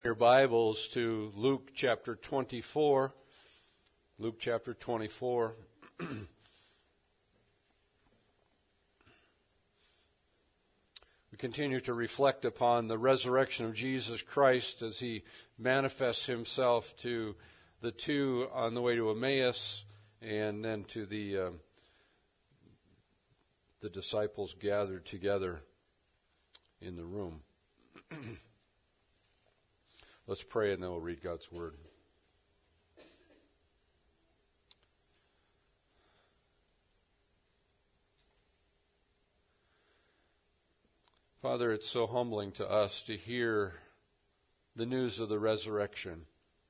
Your Bibles to Luke chapter 24. Luke chapter 24. We continue to reflect upon the resurrection of Jesus Christ as he manifests himself to the two on the way to Emmaus and then to the disciples gathered together in the room. Let's pray and then we'll read God's Word. Father, it's so humbling to us to hear the news of the resurrection,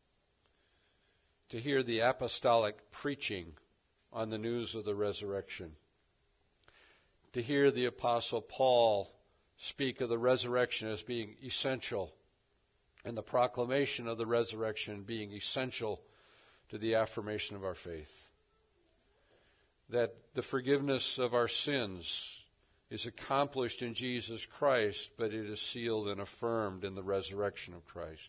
to hear the apostolic preaching on the news of the resurrection, to hear the Apostle Paul speak of the resurrection as being essential and the proclamation of the resurrection being essential to the affirmation of our faith. That the forgiveness of our sins is accomplished in Jesus Christ, but it is sealed and affirmed in the resurrection of Christ.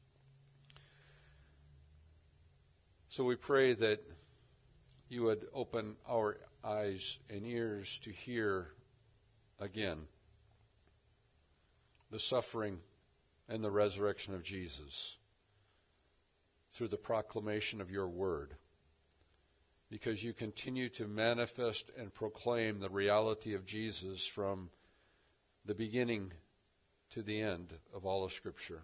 So we pray that you would open our eyes and ears to hear again the suffering and the resurrection of Jesus through the proclamation of your word, because you continue to manifest and proclaim the reality of Jesus from the beginning to the end of all of Scripture.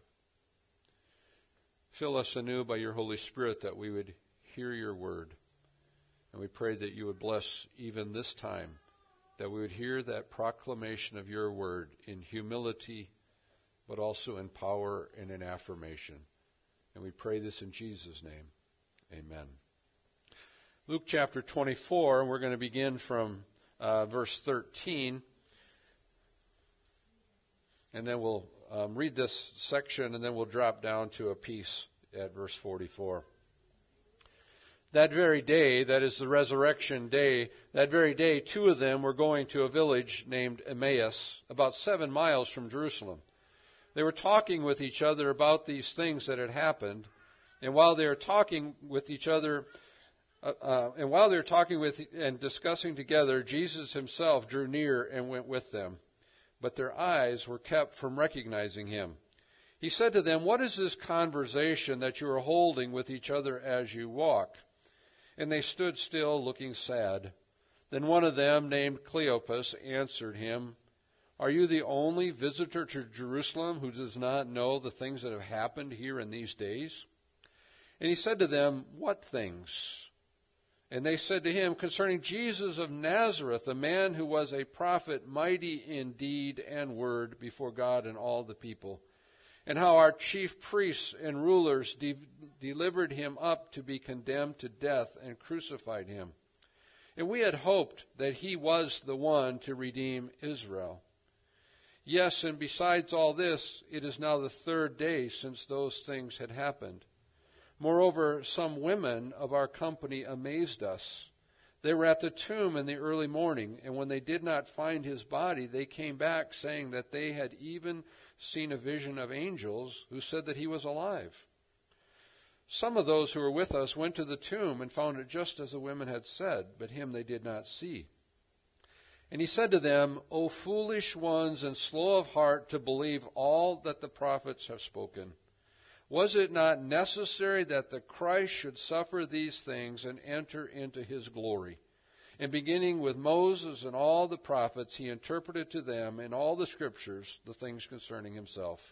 Fill us anew by your Holy Spirit that we would hear your word, and we pray that you would bless even this time, that we would hear that proclamation of your word in humility, but also in power and in affirmation. And we pray this in Jesus' name. Amen. Luke chapter 24, and we're going to begin from verse 13. And then we'll read this section, and then we'll drop down to a piece at verse 44. That very day, that is the resurrection day, that very day, two of them were going to a village named Emmaus, about 7 miles from Jerusalem. They were talking with each other about these things that had happened, and while they were talking with each other, and discussing together, Jesus himself drew near and went with them, but their eyes were kept from recognizing him. He said to them, "What is this conversation that you are holding with each other as you walk?" And they stood still, looking sad. Then one of them, named Cleopas, answered him, "Are you the only visitor to Jerusalem who does not know the things that have happened here in these days?" And he said to them, "What things?" And they said to him, "Concerning Jesus of Nazareth, a man who was a prophet, mighty in deed and word before God and all the people, and how our chief priests and rulers delivered him up to be condemned to death and crucified him. And we had hoped that he was the one to redeem Israel. Yes, and besides all this, it is now the 3rd day since those things had happened. Moreover, some women of our company amazed us. They were at the tomb in the early morning, and when they did not find his body, they came back saying that they had even seen a vision of angels who said that he was alive. Some of those who were with us went to the tomb and found it just as the women had said, but him they did not see." And he said to them, "O foolish ones and slow of heart to believe all that the prophets have spoken. Was it not necessary that the Christ should suffer these things and enter into his glory? And beginning with Moses and all the prophets, he interpreted to them in all the Scriptures the things concerning himself."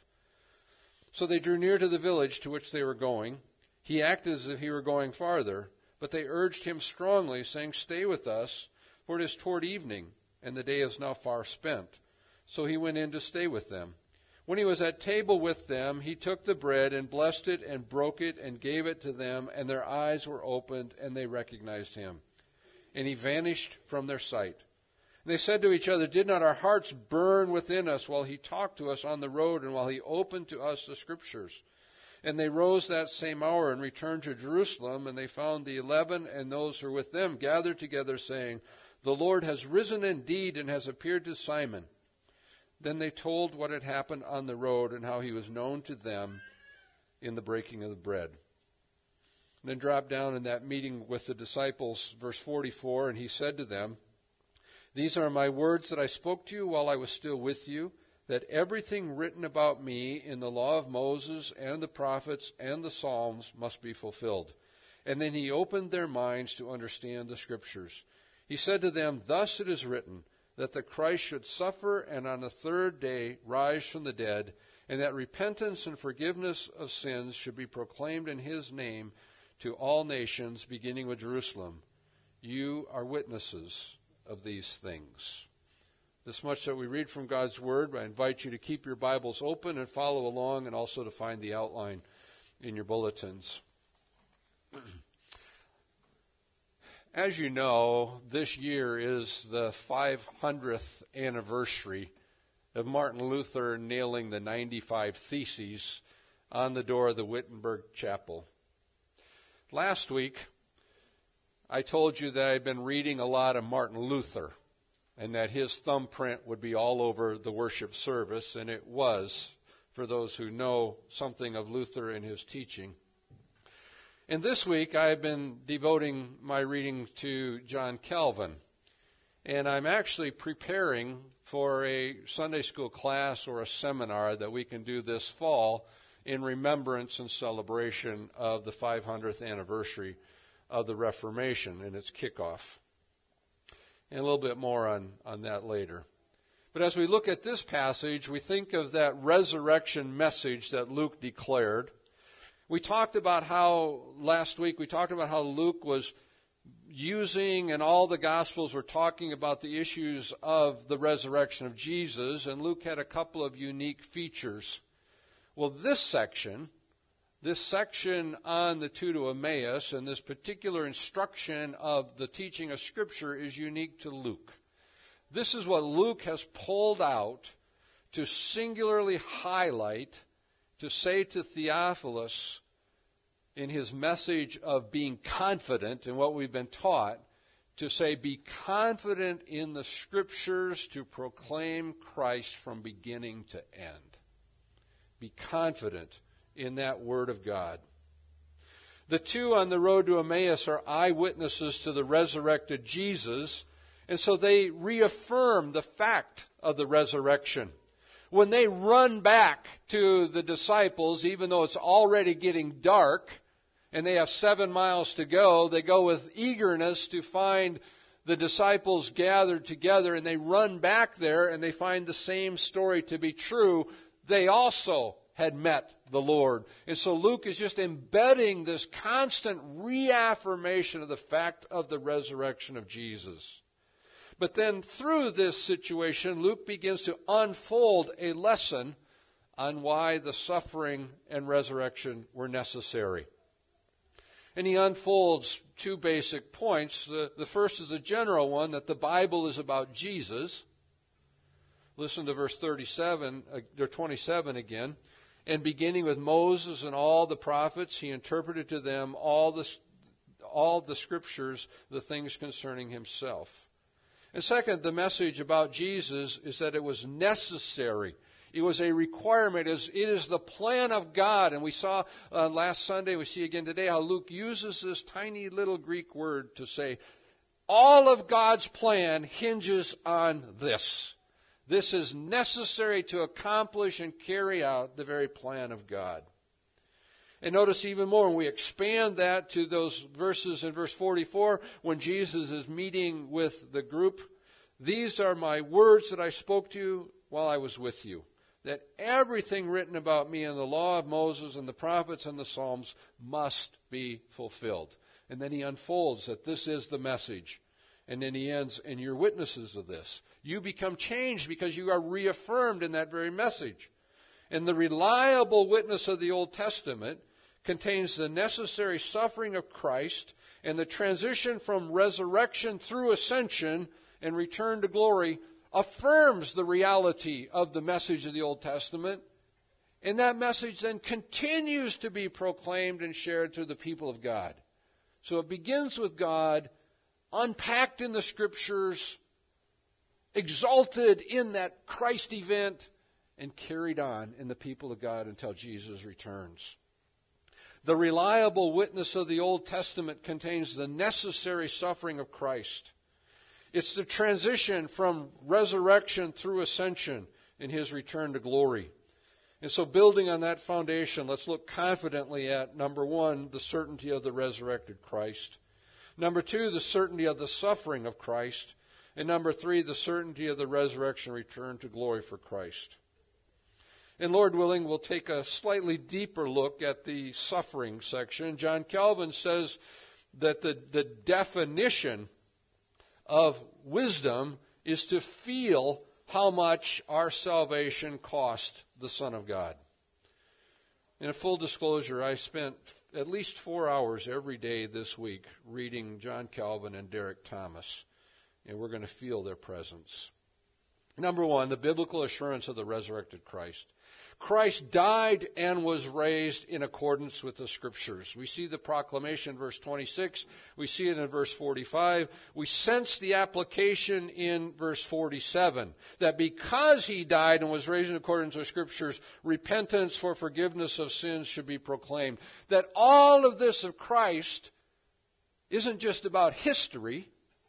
So they drew near to the village to which they were going. He acted as if he were going farther, but they urged him strongly, saying, "Stay with us, for it is toward evening, and the day is now far spent." So he went in to stay with them. When he was at table with them, he took the bread and blessed it and broke it and gave it to them, and their eyes were opened, and they recognized him. And he vanished from their sight. And they said to each other, "Did not our hearts burn within us while he talked to us on the road and while he opened to us the Scriptures?" And they rose that same hour and returned to Jerusalem, and they found the 11 and those who were with them gathered together, saying, "The Lord has risen indeed and has appeared to Simon." Then they told what had happened on the road and how he was known to them, in the breaking of the bread. And then drop down in that meeting with the disciples, verse 44, and he said to them, "These are my words that I spoke to you while I was still with you, that everything written about me in the law of Moses and the prophets and the Psalms must be fulfilled." And then he opened their minds to understand the Scriptures. He said to them, "Thus it is written, that the Christ should suffer and on the third day rise from the dead, and that repentance and forgiveness of sins should be proclaimed in his name to all nations, beginning with Jerusalem. You are witnesses of these things." This much that we read from God's Word. I invite you to keep your Bibles open and follow along, and also to find the outline in your bulletins. As you know, this year is the 500th anniversary of Martin Luther nailing the 95 Theses on the door of the Wittenberg Chapel. Last week, I told you that I'd been reading a lot of Martin Luther and that his thumbprint would be all over the worship service, and it was, for those who know something of Luther and his teaching. And this week, I've been devoting my reading to John Calvin. And I'm actually preparing for a Sunday school class or a seminar that we can do this fall in remembrance and celebration of the 500th anniversary of the Reformation and its kickoff. And a little bit more on that later. But as we look at this passage, we think of that resurrection message that Luke declared. We talked about how, last week, Luke was using, and all the Gospels were talking about the issues of the resurrection of Jesus, and Luke had a couple of unique features. Well, this section on the two to Emmaus, and this particular instruction of the teaching of Scripture is unique to Luke. This is what Luke has pulled out to singularly highlight, to say to Theophilus in his message of being confident in what we've been taught, to say, be confident in the Scriptures to proclaim Christ from beginning to end. Be confident in that Word of God. The two on the road to Emmaus are eyewitnesses to the resurrected Jesus, and so they reaffirm the fact of the resurrection. When they run back to the disciples, even though it's already getting dark, and they have 7 miles to go, they go with eagerness to find the disciples gathered together, and they run back there, and they find the same story to be true. They also had met the Lord. And so Luke is just embedding this constant reaffirmation of the fact of the resurrection of Jesus. But then through this situation, Luke begins to unfold a lesson on why the suffering and resurrection were necessary. And he unfolds two basic points. The first is a general one, that the Bible is about Jesus. Listen to verse 27 again. And beginning with Moses and all the prophets, he interpreted to them all the Scriptures, the things concerning himself. And second, the message about Jesus is that it was necessary. It was a requirement. It is the plan of God. And we saw last Sunday, we see again today, how Luke uses this tiny little Greek word to say, all of God's plan hinges on this. This is necessary to accomplish and carry out the very plan of God. And notice even more, when we expand that to those verses in verse 44, when Jesus is meeting with the group, these are my words that I spoke to you while I was with you, that everything written about me in the law of Moses and the prophets and the Psalms must be fulfilled. And then he unfolds that this is the message. And then he ends, and you're witnesses of this. You become changed because you are reaffirmed in that very message. And the reliable witness of the Old Testament contains the necessary suffering of Christ and the transition from resurrection through ascension and return to glory affirms the reality of the message of the Old Testament. And that message then continues to be proclaimed and shared to the people of God. So it begins with God, unpacked in the Scriptures, exalted in that Christ event, and carried on in the people of God until Jesus returns. The reliable witness of the Old Testament contains the necessary suffering of Christ. It's the transition from resurrection through ascension in his return to glory. And so building on that foundation, let's look confidently at, number one, the certainty of the resurrected Christ. Number two, the certainty of the suffering of Christ. And number three, the certainty of the resurrection return to glory for Christ. And Lord willing, we'll take a slightly deeper look at the suffering section. John Calvin says that the definition of wisdom is to feel how much our salvation cost the Son of God. In a full disclosure, I spent at least 4 hours every day this week reading John Calvin and Derek Thomas, and we're going to feel their presence. Number one, the biblical assurance of the resurrected Christ. Christ died and was raised in accordance with the Scriptures. We see the proclamation in verse 26. We see it in verse 45. We sense the application in verse 47, that because he died and was raised in accordance with Scriptures, repentance for forgiveness of sins should be proclaimed. That all of this of Christ isn't just about history.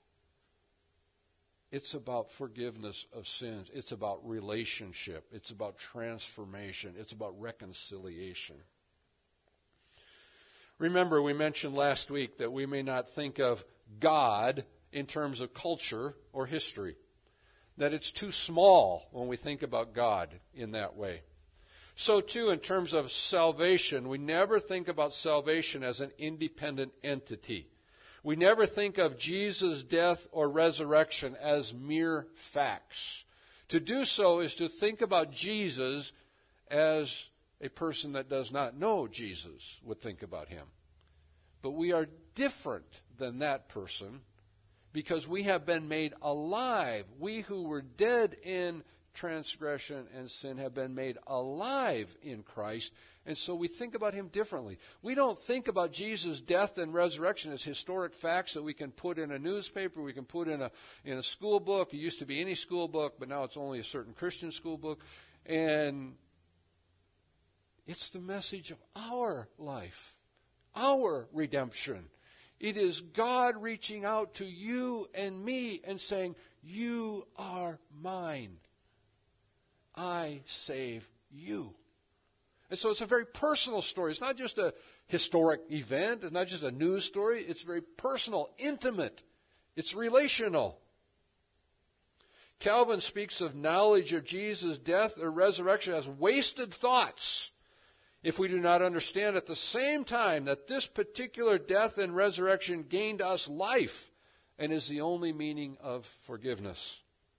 It's about forgiveness of sins. It's about relationship. It's about transformation. It's about reconciliation. Remember, we mentioned last week that we may not think of God in terms of culture or history. That it's too small when we think about God in that way. So too, in terms of salvation, we never think about salvation as an independent entity. We never think of Jesus' death or resurrection as mere facts. To do so is to think about Jesus as a person that does not know Jesus would think about him. But we are different than that person because we have been made alive. We who were dead in transgression and sin have been made alive in Christ. And so we think about him differently. We don't think about Jesus' death and resurrection as historic facts that we can put in a newspaper, we can put in a school book. It used to be any school book, but now it's only a certain Christian school book. And it's the message of our life, our redemption. It is God reaching out to you and me and saying, "You are mine. I save you." And so it's a very personal story. It's not just a historic event. It's not just a news story. It's very personal, intimate. It's relational. Calvin speaks of knowledge of Jesus' death or resurrection as wasted thoughts if we do not understand at the same time that this particular death and resurrection gained us life and is the only meaning of forgiveness.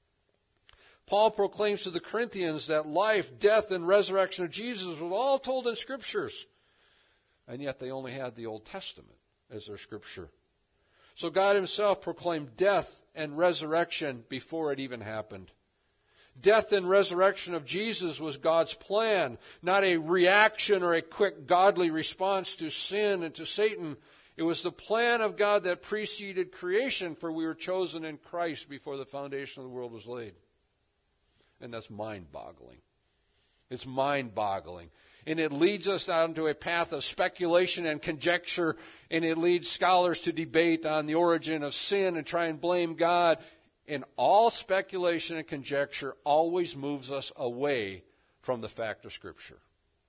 Paul proclaims to the Corinthians that life, death, and resurrection of Jesus was all told in Scriptures. And yet they only had the Old Testament as their Scripture. So God himself proclaimed death and resurrection before it even happened. Death and resurrection of Jesus was God's plan, not a reaction or a quick godly response to sin and to Satan. It was the plan of God that preceded creation, for we were chosen in Christ before the foundation of the world was laid. And that's mind-boggling. It's mind-boggling. And it leads us out into a path of speculation and conjecture, and it leads scholars to debate on the origin of sin and try and blame God. And all speculation and conjecture always moves us away from the fact of Scripture.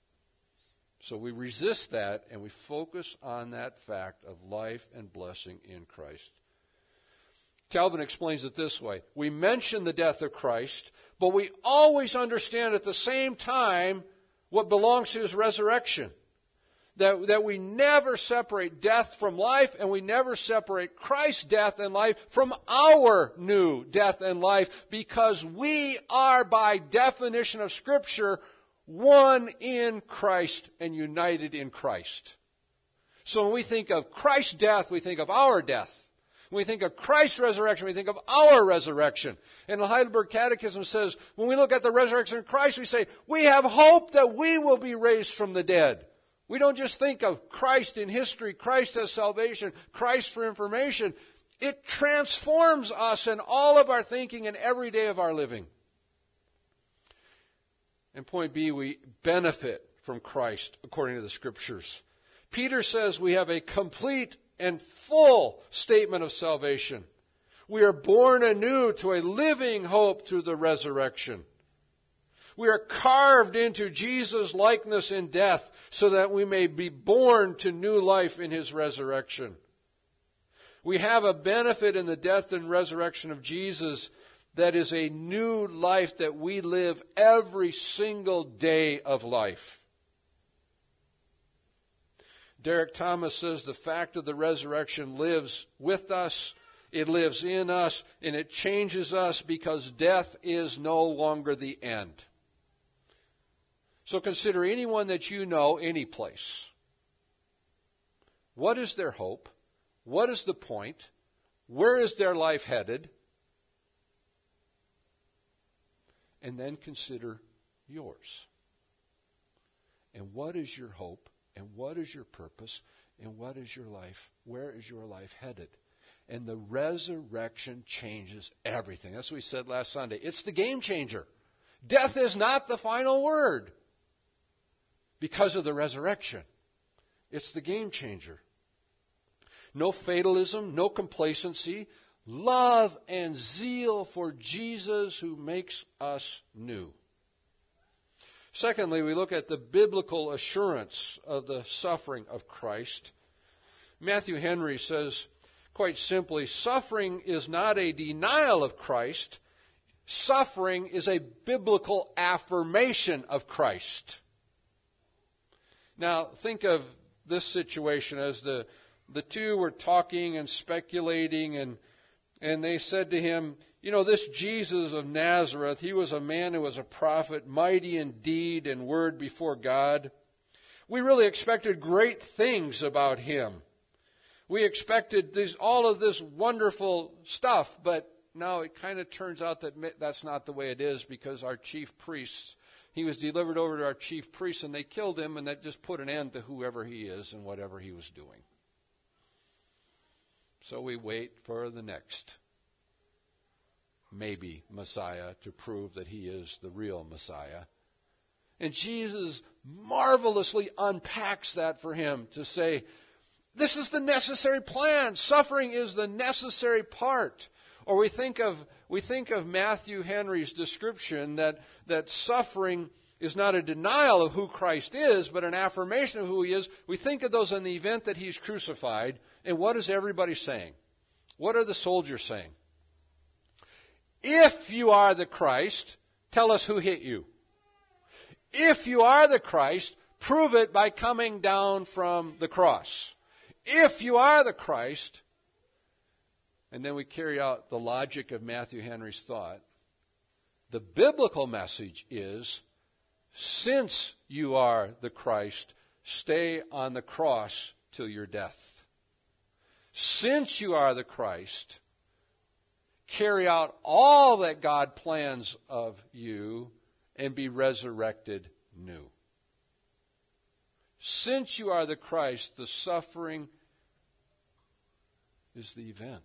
So we resist that, and we focus on that fact of life and blessing in Christ. Calvin explains it this way. We mention the death of Christ, but we always understand at the same time what belongs to his resurrection. That we never separate death from life, and we never separate Christ's death and life from our new death and life, because we are, by definition of Scripture, one in Christ and united in Christ. So when we think of Christ's death, we think of our death. When we think of Christ's resurrection, we think of our resurrection. And the Heidelberg Catechism says, when we look at the resurrection of Christ, we say, we have hope that we will be raised from the dead. We don't just think of Christ in history, Christ as salvation, Christ for information. It transforms us in all of our thinking and every day of our living. And point B, we benefit from Christ according to the Scriptures. Peter says we have a complete and full statement of salvation. We are born anew to a living hope through the resurrection. We are carved into Jesus' likeness in death so that we may be born to new life in His resurrection. We have a benefit in the death and resurrection of Jesus that is a new life that we live every single day of life. Derek Thomas says the fact of the resurrection lives with us, it lives in us, and it changes us because death is no longer the end. So consider anyone that you know, any place. What is their hope? What is the point? Where is their life headed? And then consider yours. And what is your hope? And what is your purpose? And what is your life? Where is your life headed? And the resurrection changes everything. That's what we said last Sunday. It's the game changer. Death is not the final word because of the resurrection. It's the game changer. No fatalism, no complacency, love and zeal for Jesus who makes us new. Secondly, we look at the biblical assurance of the suffering of Christ. Matthew Henry says, quite simply, suffering is not a denial of Christ. Suffering is a biblical affirmation of Christ. Now, think of this situation as the two were talking and speculating, and they said to him, you know, this Jesus of Nazareth, he was a man who was a prophet, mighty in deed and word before God. We really expected great things about him. We expected all of this wonderful stuff, but now it kind of turns out that that's not the way it is, because our chief priests, he was delivered over to our chief priests and they killed him, and that just put an end to whoever he is and whatever he was doing. So we wait for the next, maybe, Messiah to prove that he is the real Messiah. And Jesus marvelously unpacks that for him to say, this is the necessary plan. Suffering is the necessary part. Or we think of Matthew Henry's description that suffering is not a denial of who Christ is, but an affirmation of who he is. We think of those in the event that he's crucified. And what is everybody saying? What are the soldiers saying? If you are the Christ, tell us who hit you. If you are the Christ, prove it by coming down from the cross. If you are the Christ, and then we carry out the logic of Matthew Henry's thought, the biblical message is, since you are the Christ, stay on the cross till your death. Since you are the Christ, carry out all that God plans of you and be resurrected new. Since you are the Christ, the suffering is the event.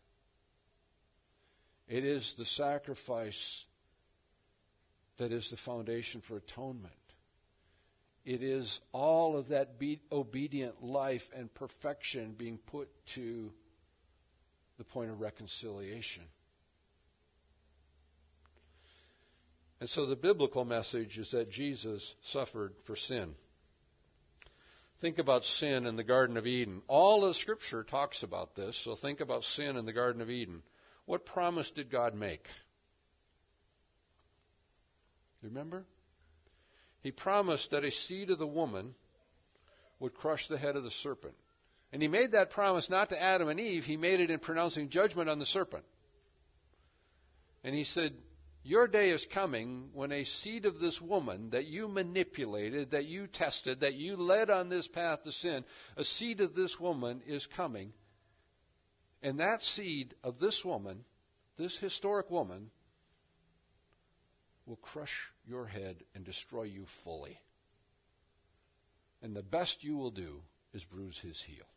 It is the sacrifice that is the foundation for atonement. It is all of that obedient life and perfection being put to the point of reconciliation. And so the biblical message is that Jesus suffered for sin. Think about sin in the Garden of Eden. All of Scripture talks about this, so think about sin in the Garden of Eden. What promise did God make? Remember? He promised that a seed of the woman would crush the head of the serpent. And he made that promise not to Adam and Eve. He made it in pronouncing judgment on the serpent. And he said, your day is coming when a seed of this woman that you manipulated, that you tested, that you led on this path to sin, a seed of this woman is coming. And that seed of this woman, this historic woman, will crush your head and destroy you fully. And the best you will do is bruise his heel.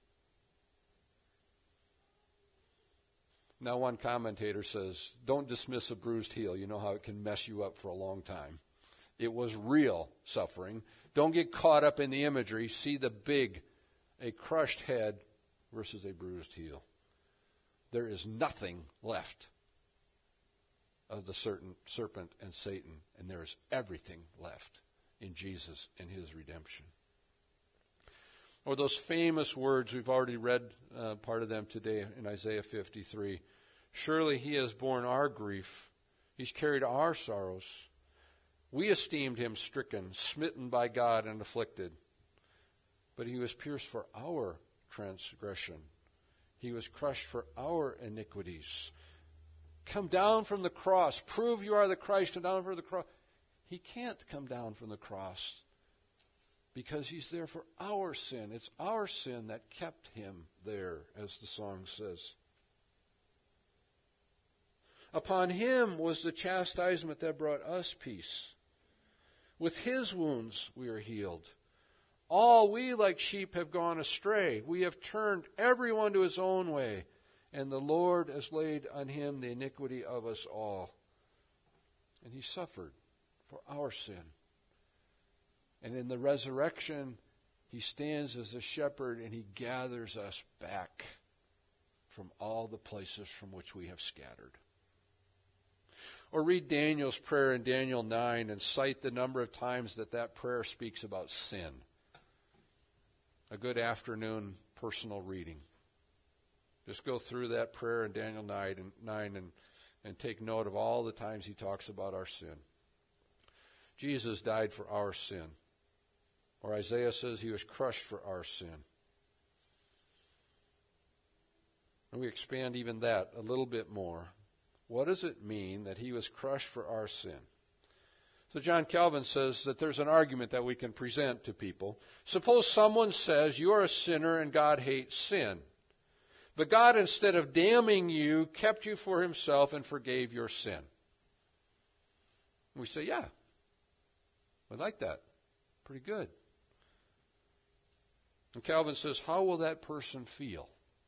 Now, one commentator says, don't dismiss a bruised heel. You know how it can mess you up for a long time. It was real suffering. Don't get caught up in the imagery. See the big a crushed head versus a bruised heel. There is nothing left of the serpent and Satan, and there is everything left in Jesus and his redemption. Or those famous words, we've already read part of them today in Isaiah 53. Surely he has borne our grief. He's carried our sorrows. We esteemed him stricken, smitten by God, and afflicted. But he was pierced for our transgression. He was crushed for our iniquities. Come down from the cross. Prove you are the Christ. Come down from the cross. He can't come down from the cross because he's there for our sin. It's our sin that kept him there, as the song says. Upon him was the chastisement that brought us peace. With his wounds we are healed. All we like sheep have gone astray. We have turned everyone to his own way, and the Lord has laid on him the iniquity of us all. And he suffered for our sin. And in the resurrection, he stands as a shepherd, and he gathers us back from all the places from which we have scattered. Or read Daniel's prayer in Daniel 9 and cite the number of times that prayer speaks about sin. A good afternoon personal reading. Just go through that prayer in Daniel 9 and take note of all the times he talks about our sin. Jesus died for our sin. Or Isaiah says he was crushed for our sin. And we expand even that a little bit more. What does it mean that he was crushed for our sin? So John Calvin says that there's an argument that we can present to people. Suppose someone says you are a sinner and God hates sin. But God, instead of damning you, kept you for himself and forgave your sin. We say, yeah, we like that. Pretty good. And Calvin says, how will that person feel?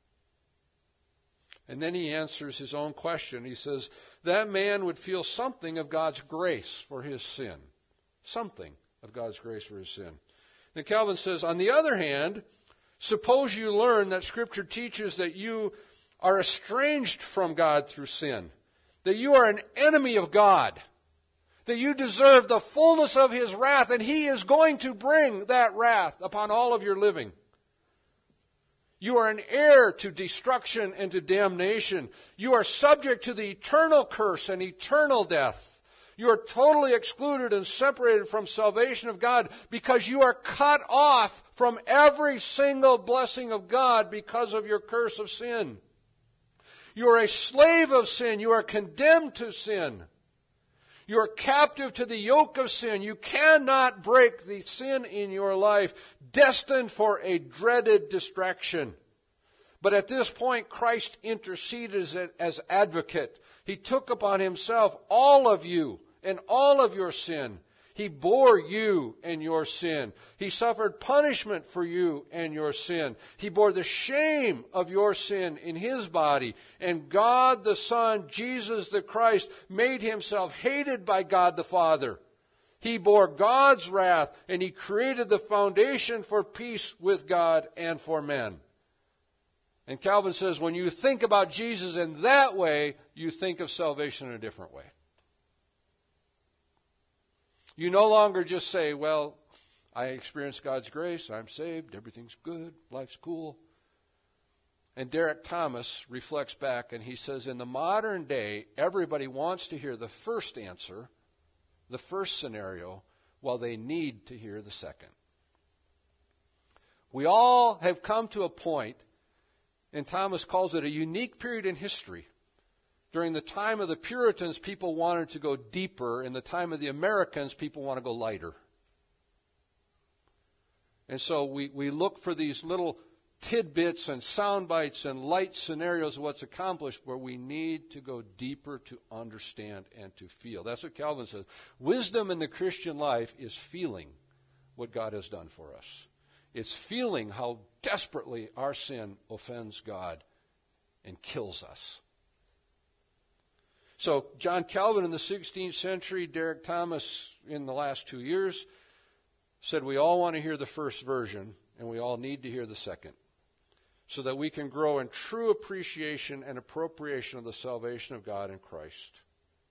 And then he answers his own question. He says, that man would feel something of God's grace for his sin. Something of God's grace for his sin. Then Calvin says, on the other hand, suppose you learn that Scripture teaches that you are estranged from God through sin, that you are an enemy of God, that you deserve the fullness of his wrath, and he is going to bring that wrath upon all of your living. You are an heir to destruction and to damnation. You are subject to the eternal curse and eternal death. You are totally excluded and separated from salvation of God because you are cut off from every single blessing of God because of your curse of sin. You are a slave of sin. You are condemned to sin. You are captive to the yoke of sin. You cannot break the sin in your life, destined for a dreaded distraction. But at this point, Christ interceded as advocate. He took upon himself all of you and all of your sin. He bore you and your sin. He suffered punishment for you and your sin. He bore the shame of your sin in his body. And God the Son, Jesus the Christ, made himself hated by God the Father. He bore God's wrath, and he created the foundation for peace with God and for men. And Calvin says, when you think about Jesus in that way, you think of salvation in a different way. You no longer just say, well, I experienced God's grace, I'm saved, everything's good, life's cool. And Derek Thomas reflects back and he says, in the modern day, everybody wants to hear the first answer, the first scenario, while they need to hear the second. We all have come to a point, and Thomas calls it a unique period in history. During the time of the Puritans, people wanted to go deeper. In the time of the Americans, people want to go lighter. And so we look for these little tidbits and sound bites and light scenarios of what's accomplished where we need to go deeper to understand and to feel. That's what Calvin says. Wisdom in the Christian life is feeling what God has done for us. It's feeling how desperately our sin offends God and kills us. So John Calvin in the 16th century, Derek Thomas in the last 2 years, said we all want to hear the first version, and we all need to hear the second, so that we can grow in true appreciation and appropriation of the salvation of God in Christ.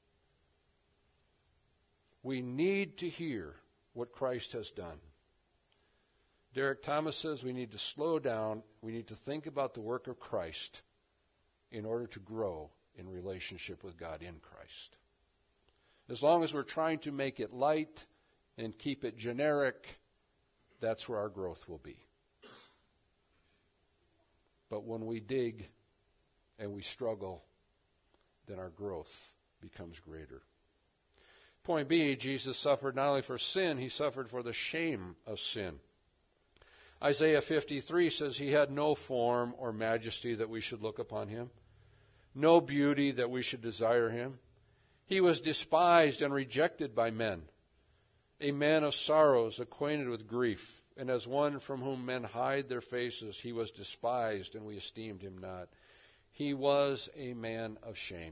We need to hear what Christ has done. Derek Thomas says we need to slow down. We need to think about the work of Christ in order to grow in relationship with God in Christ. As long as we're trying to make it light and keep it generic, that's where our growth will be. But when we dig and we struggle, then our growth becomes greater. Point B, Jesus suffered not only for sin, he suffered for the shame of sin. Isaiah 53 says he had no form or majesty that we should look upon him, no beauty that we should desire him. He was despised and rejected by men, a man of sorrows, acquainted with grief. And as one from whom men hide their faces, he was despised, and we esteemed him not. He was a man of shame.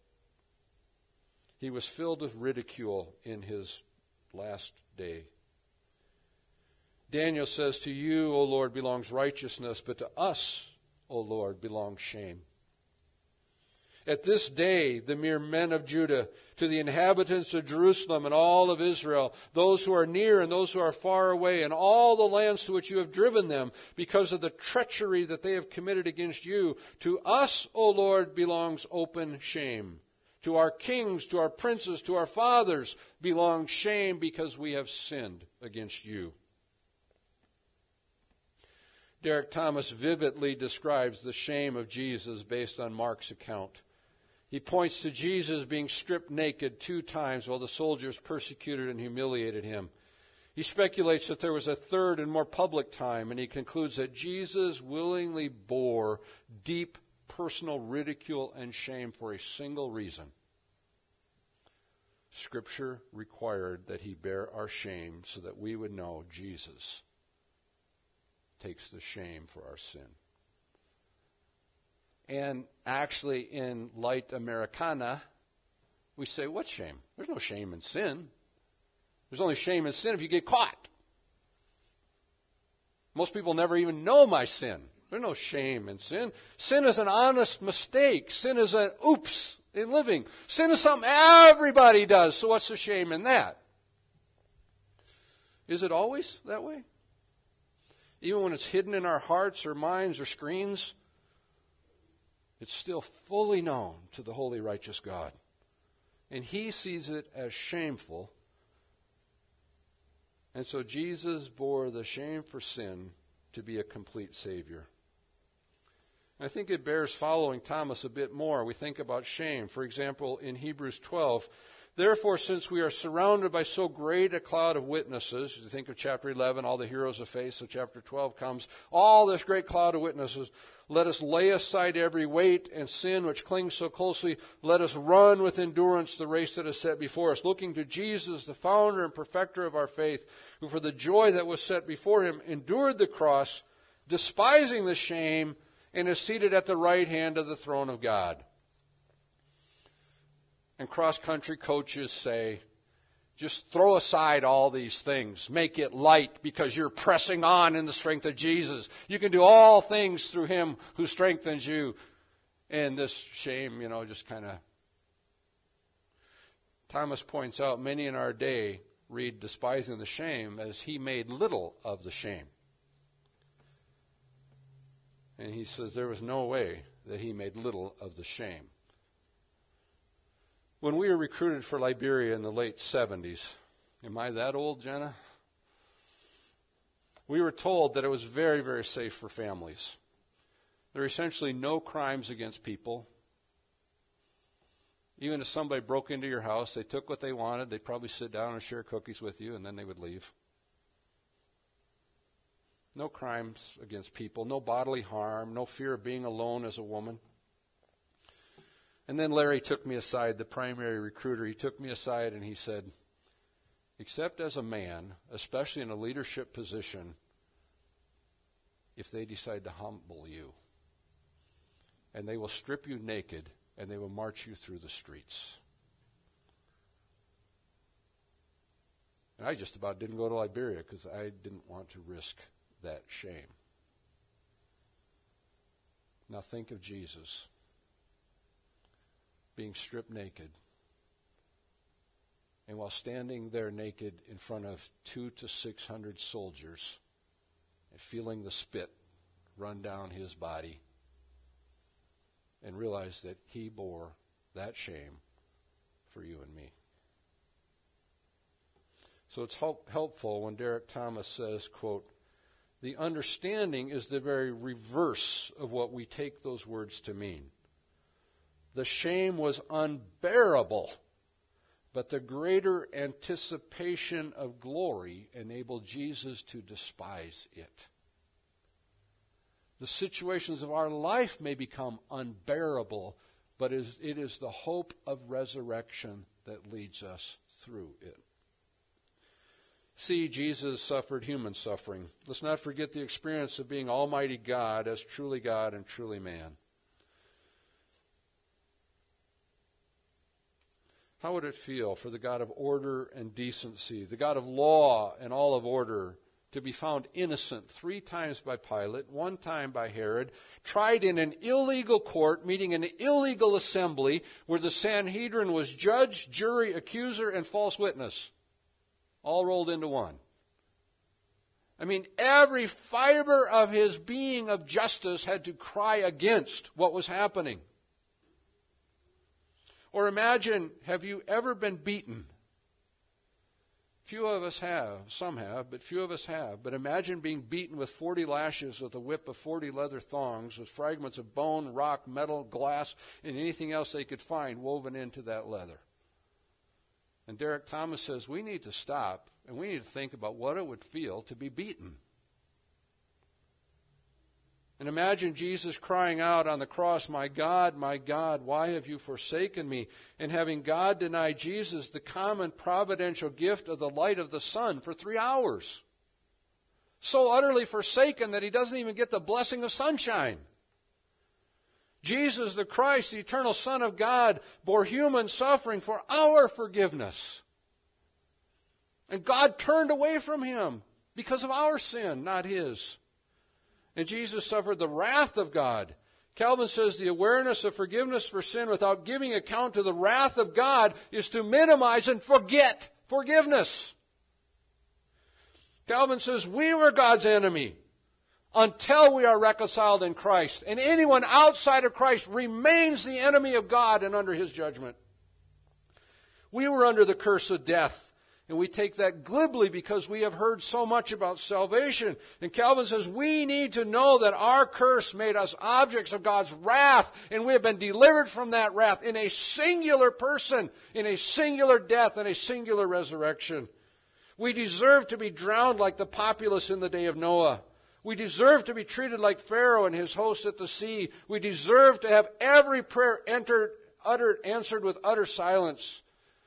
He was filled with ridicule in his last day. Daniel says, to you, O Lord, belongs righteousness, but to us, O Lord, belongs shame. At this day, the mere men of Judah, to the inhabitants of Jerusalem and all of Israel, those who are near and those who are far away, and all the lands to which you have driven them, because of the treachery that they have committed against you, to us, O Lord, belongs open shame. To our kings, to our princes, to our fathers belongs shame, because we have sinned against you. Derek Thomas vividly describes the shame of Jesus based on Mark's account. He points to Jesus being stripped naked 2 times while the soldiers persecuted and humiliated him. He speculates that there was a third and more public time, and he concludes that Jesus willingly bore deep personal ridicule and shame for a single reason. Scripture required that he bear our shame so that we would know Jesus takes the shame for our sin. And actually, in light Americana, we say, what shame? There's no shame in sin. There's only shame in sin if you get caught. Most people never even know my sin. There's no shame in sin. Sin is an honest mistake. Sin is an oops in living. Sin is something everybody does. So what's the shame in that? Is it always that way? Even when it's hidden in our hearts or minds or screens, it's still fully known to the holy, righteous God. And he sees it as shameful. And so Jesus bore the shame for sin to be a complete Savior. I think it bears following Thomas a bit more. We think about shame. For example, in Hebrews 12, therefore, since we are surrounded by so great a cloud of witnesses, you think of chapter 11, all the heroes of faith, so chapter 12 comes, all this great cloud of witnesses, let us lay aside every weight and sin which clings so closely. Let us run with endurance the race that is set before us, looking to Jesus, the founder and perfecter of our faith, who for the joy that was set before him endured the cross, despising the shame, and is seated at the right hand of the throne of God. And cross-country coaches say, just throw aside all these things. Make it light because you're pressing on in the strength of Jesus. You can do all things through him who strengthens you. And this shame, just kind of... Thomas points out many in our day read despising the shame as he made little of the shame. And he says there was no way that he made little of the shame. When we were recruited for Liberia in the late 70s, am I that old, Jenna? We were told that it was very, very safe for families. There are essentially no crimes against people. Even if somebody broke into your house, they took what they wanted, they'd probably sit down and share cookies with you, and then they would leave. No crimes against people, no bodily harm, no fear of being alone as a woman. And then Larry took me aside, the primary recruiter. He took me aside and he said, except as a man, especially in a leadership position, if they decide to humble you, and they will strip you naked and they will march you through the streets. And I just about didn't go to Liberia because I didn't want to risk that shame. Now think of Jesus being stripped naked, and while standing there naked in front of 200 to 600 soldiers and feeling the spit run down his body, and realize that he bore that shame for you and me. So it's helpful when Derek Thomas says, quote, "The understanding is the very reverse of what we take those words to mean. The shame was unbearable, but the greater anticipation of glory enabled Jesus to despise it. The situations of our life may become unbearable, but it is the hope of resurrection that leads us through it." See, Jesus suffered human suffering. Let's not forget the experience of being Almighty God as truly God and truly man. How would it feel for the God of order and decency, the God of law and all of order, to be found innocent 3 times by Pilate, 1 time by Herod, tried in an illegal court, meeting an illegal assembly where the Sanhedrin was judge, jury, accuser, and false witness, all rolled into one? I mean, every fiber of his being of justice had to cry against what was happening. Or imagine, have you ever been beaten? Few of us have. Some have, but few of us have. But imagine being beaten with 40 lashes with a whip of 40 leather thongs with fragments of bone, rock, metal, glass, and anything else they could find woven into that leather. And Derek Thomas says we need to stop and we need to think about what it would feel to be beaten. And imagine Jesus crying out on the cross, my God, why have you forsaken me?" And having God deny Jesus the common providential gift of the light of the sun for 3 hours. So utterly forsaken that he doesn't even get the blessing of sunshine. Jesus the Christ, the eternal Son of God, bore human suffering for our forgiveness. And God turned away from him because of our sin, not his. And Jesus suffered the wrath of God. Calvin says the awareness of forgiveness for sin without giving account to the wrath of God is to minimize and forget forgiveness. Calvin says we were God's enemy until we are reconciled in Christ. And anyone outside of Christ remains the enemy of God and under his judgment. We were under the curse of death. And we take that glibly because we have heard so much about salvation. And Calvin says we need to know that our curse made us objects of God's wrath. And we have been delivered from that wrath in a singular person, in a singular death, and a singular resurrection. We deserve to be drowned like the populace in the day of Noah. We deserve to be treated like Pharaoh and his host at the sea. We deserve to have every prayer answered with utter silence.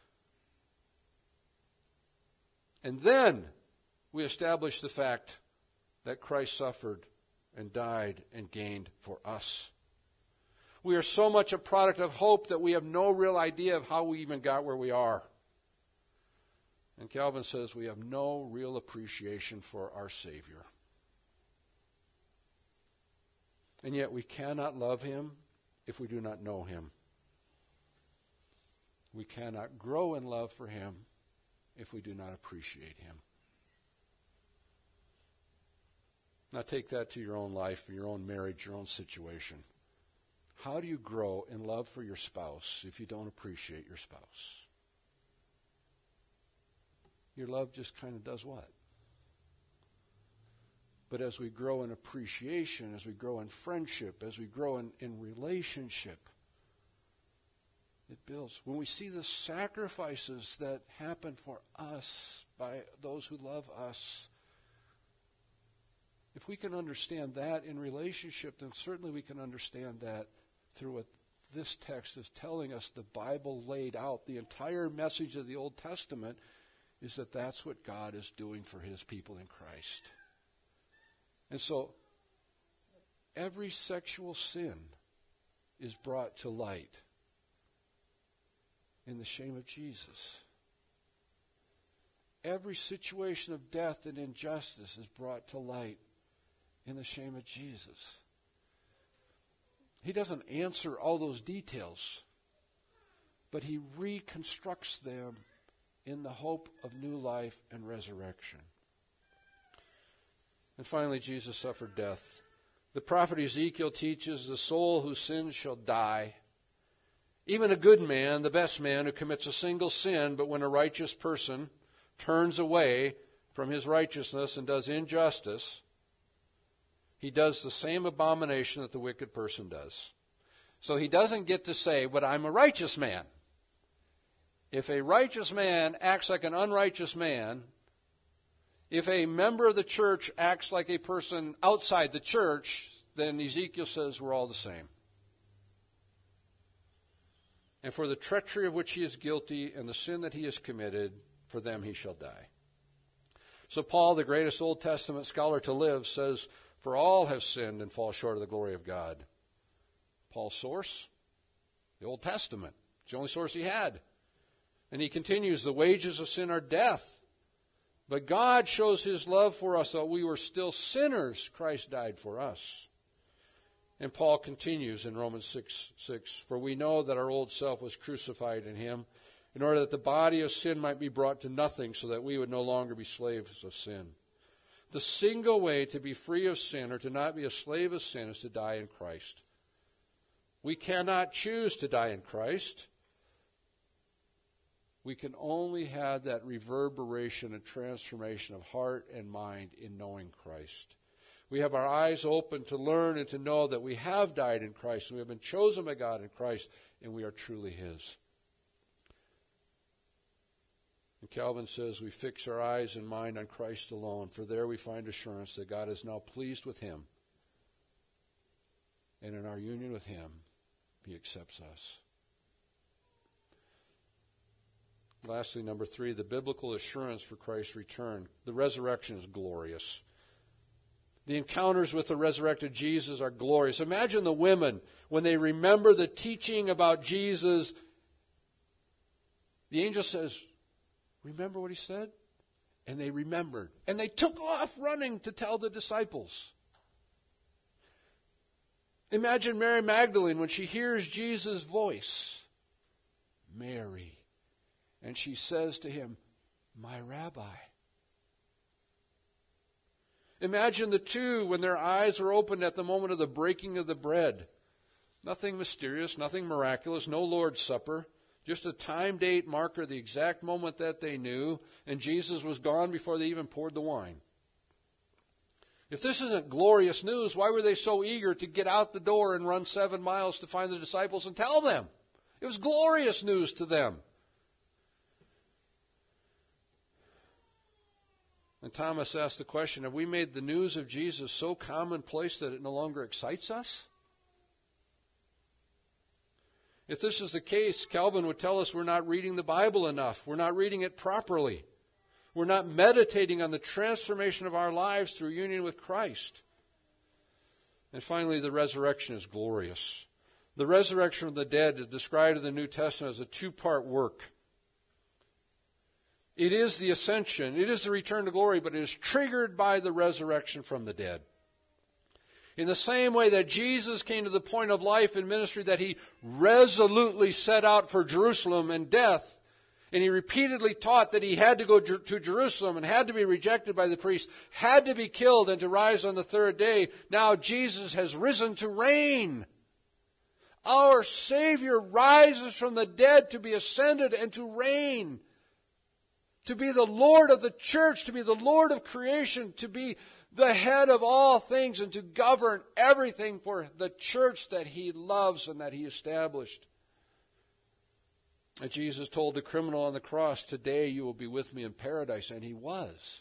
And then we establish the fact that Christ suffered and died and gained for us. We are so much a product of hope that we have no real idea of how we even got where we are. And Calvin says we have no real appreciation for our Savior. And yet we cannot love him if we do not know him. We cannot grow in love for him if we do not appreciate him. Now take that to your own life, your own marriage, your own situation. How do you grow in love for your spouse if you don't appreciate your spouse? Your love just kind of does what? But as we grow in appreciation, as we grow in friendship, as we grow in relationship, it builds. When we see the sacrifices that happen for us by those who love us, if we can understand that in relationship, then certainly we can understand that through what this text is telling us. The Bible laid out, the entire message of the Old Testament is that that's what God is doing for his people in Christ. And so every sexual sin is brought to light in the shame of Jesus. Every situation of death and injustice is brought to light in the shame of Jesus. He doesn't answer all those details, but he reconstructs them in the hope of new life and resurrection. And finally, Jesus suffered death. The prophet Ezekiel teaches the soul whose sins shall die. Even a good man, the best man, who commits a single sin, but when a righteous person turns away from his righteousness and does injustice, he does the same abomination that the wicked person does. So he doesn't get to say, but I'm a righteous man. If a righteous man acts like an unrighteous man, if a member of the church acts like a person outside the church, then Ezekiel says we're all the same. And for the treachery of which he is guilty and the sin that he has committed, for them he shall die. So Paul, the greatest Old Testament scholar to live, says, for all have sinned and fall short of the glory of God. Paul's source? The Old Testament. It's the only source he had. And he continues, the wages of sin are death. But God shows his love for us, though we were still sinners, Christ died for us. And Paul continues in Romans 6:6, for we know that our old self was crucified in him, in order that the body of sin might be brought to nothing, so that we would no longer be slaves of sin. The single way to be free of sin or to not be a slave of sin is to die in Christ. We cannot choose to die in Christ. We can only have that reverberation and transformation of heart and mind in knowing Christ. We have our eyes open to learn and to know that we have died in Christ, and we have been chosen by God in Christ, and we are truly his. And Calvin says we fix our eyes and mind on Christ alone, for there we find assurance that God is now pleased with him, and in our union with him, he accepts us. Lastly, number 3, the biblical assurance for Christ's return. The resurrection is glorious. The encounters with the resurrected Jesus are glorious. Imagine the women, when they remember the teaching about Jesus, the angel says, remember what he said? And they remembered. And they took off running to tell the disciples. Imagine Mary Magdalene when she hears Jesus' voice. Mary. And she says to him, my rabbi. Imagine the two when their eyes were opened at the moment of the breaking of the bread. Nothing mysterious, nothing miraculous, no Lord's Supper. Just a time, date, marker, the exact moment that they knew. And Jesus was gone before they even poured the wine. If this isn't glorious news, why were they so eager to get out the door and run 7 miles to find the disciples and tell them? It was glorious news to them. And Thomas asked the question, have we made the news of Jesus so commonplace that it no longer excites us? If this is the case, Calvin would tell us we're not reading the Bible enough. We're not reading it properly. We're not meditating on the transformation of our lives through union with Christ. And finally, the resurrection is glorious. The resurrection of the dead is described in the New Testament as a 2-part work. It is the ascension, it is the return to glory, but it is triggered by the resurrection from the dead. In the same way that Jesus came to the point of life and ministry that he resolutely set out for Jerusalem and death, and he repeatedly taught that he had to go to Jerusalem and had to be rejected by the priests, had to be killed and to rise on the 3rd day, now Jesus has risen to reign. Our Savior rises from the dead to be ascended and to reign. To be the Lord of the church, to be the Lord of creation, to be the head of all things, and to govern everything for the church that he loves and that he established. And Jesus told the criminal on the cross, today you will be with me in paradise, and he was.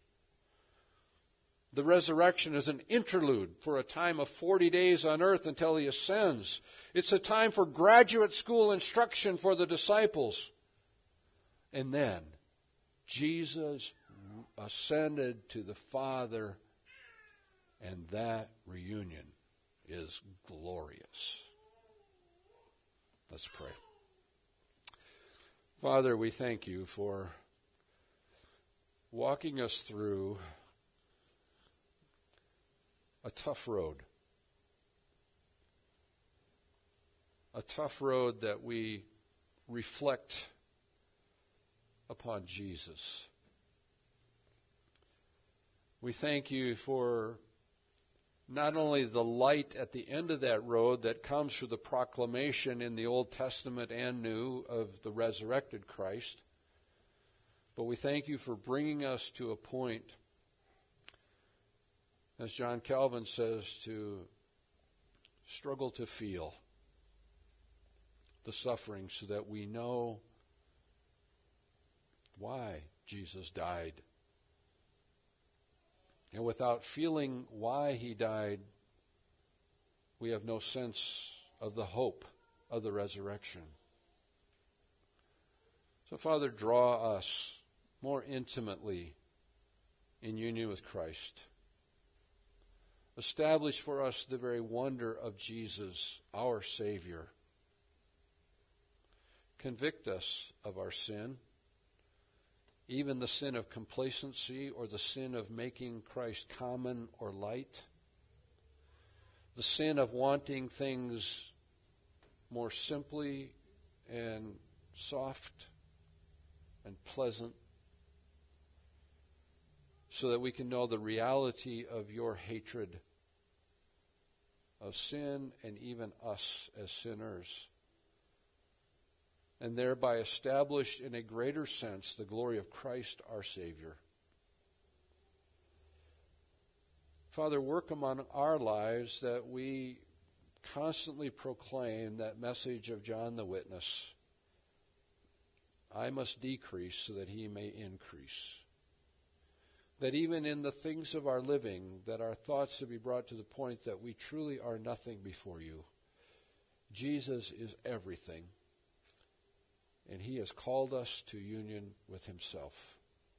The resurrection is an interlude for a time of 40 days on earth until he ascends. It's a time for graduate school instruction for the disciples. And then Jesus ascended to the Father, and that reunion is glorious. Let's pray. Father, we thank you for walking us through a tough road. A tough road that we reflect upon Jesus. We thank you for not only the light at the end of that road that comes through the proclamation in the Old Testament and New of the resurrected Christ, but we thank you for bringing us to a point, as John Calvin says, to struggle to feel the suffering so that we know why Jesus died. And without feeling why he died, we have no sense of the hope of the resurrection. So, Father, draw us more intimately in union with Christ. Establish for us the very wonder of Jesus, our Savior. Convict us of our sin, even the sin of complacency or the sin of making Christ common or light, the sin of wanting things more simply and soft and pleasant, so that we can know the reality of your hatred of sin and even us as sinners, and thereby establish in a greater sense the glory of Christ our Savior. Father, work among our lives that we constantly proclaim that message of John the Witness. I must decrease so that he may increase. That even in the things of our living, that our thoughts to be brought to the point that we truly are nothing before you. Jesus is everything. And he has called us to union with himself.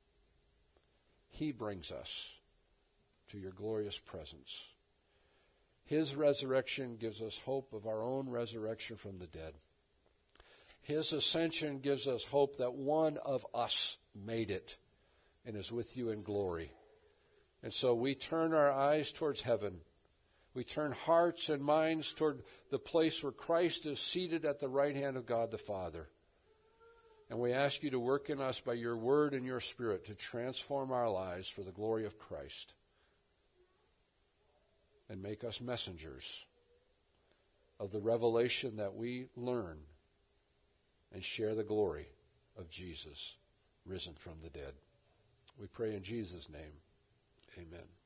He brings us to your glorious presence. His resurrection gives us hope of our own resurrection from the dead. His ascension gives us hope that one of us made it and is with you in glory. And so we turn our eyes towards heaven. We turn hearts and minds toward the place where Christ is seated at the right hand of God the Father. And we ask you to work in us by your word and your spirit to transform our lives for the glory of Christ and make us messengers of the revelation that we learn and share the glory of Jesus risen from the dead. We pray in Jesus' name. Amen.